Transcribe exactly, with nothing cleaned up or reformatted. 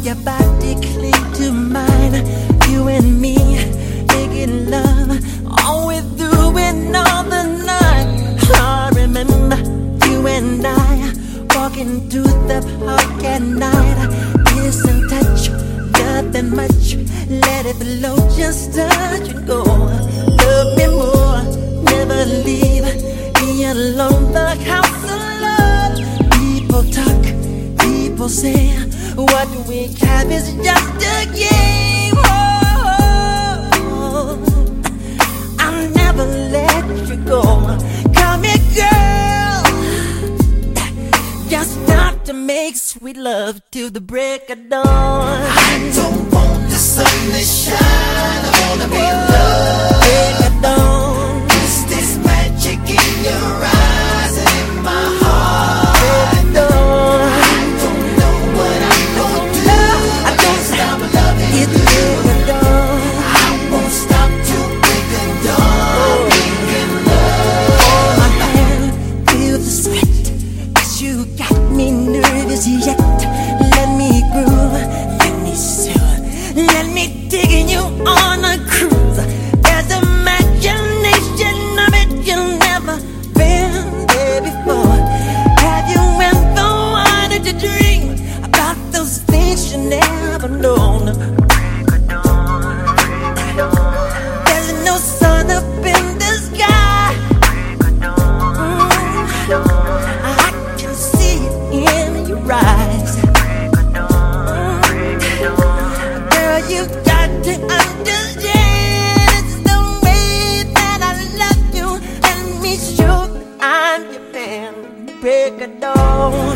your body cling to mine. You and me making love all way through and all the night. I remember you and I walking through the park at night. Kiss and touch, nothing much. Let it flow, just touch and go. Love me more, never leave me alone. The house of love. People talk, people say, what we have is just a game. Oh, I'll never let you go. Come here, girl. Just start to make sweet love till the break of dawn. I don't want the sun to shine, I wanna be loved. Break of dawn. Is this magic in your eyes and in my heart? Break of dawn. I don't know what I'm gonna do. I can't stop loving It's you. break of dawn. I won't stop till break of dawn. Making love. Hold my hand, feel the sweat, 'cause you got me nervous yet. Let me groove, let me soothe, let me take you on a cruise. There's imagination of it you've never been there before. Have you ever wanted to dream about those things you never known? There's no sun up in the sky. I can see it in your eyes. Girl, you got to understand it's the way that I love you. Let me show I'm your man. Break a dawn.